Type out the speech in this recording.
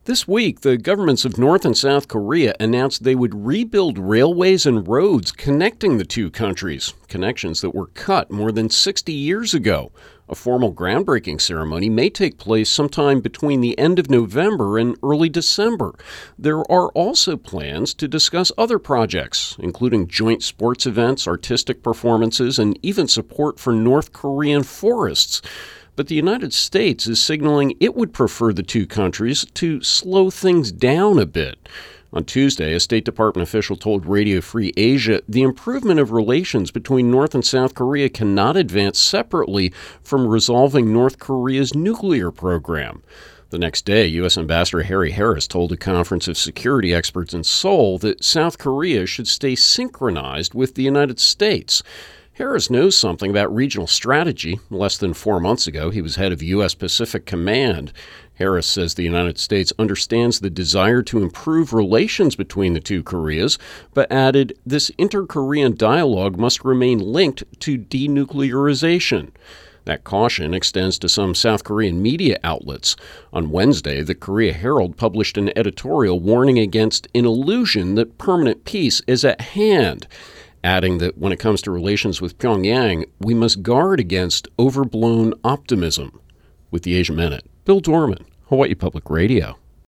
This week, the governments of North and South Korea announced they would rebuild railways and roads connecting the two countries, connections that were cut more than 60 years ago. A formal groundbreaking ceremony may take place sometime between the end of November and early December. There are also plans to discuss other projects, including joint sports events, artistic performances, and even support for North Korean forests. But the United States is signaling it would prefer the two countries to slow things down a bit. On Tuesday, a State Department official told Radio Free Asia the improvement of relations between North and South Korea cannot advance separately from resolving North Korea's nuclear program. The next day, U.S. Ambassador Harry Harris told a conference of security experts in Seoul that South Korea should stay synchronized with the United States. Harris knows something about regional strategy. Less than 4 months ago, he was head of U.S. Pacific Command. Harris says the United States understands the desire to improve relations between the two Koreas, but added this inter-Korean dialogue must remain linked to denuclearization. That caution extends to some South Korean media outlets. On Wednesday, the Korea Herald published an editorial warning against an illusion that permanent peace is at hand, adding that when it comes to relations with Pyongyang, we must guard against overblown optimism. With the Asia Minute, Bill Dorman, Hawaii Public Radio.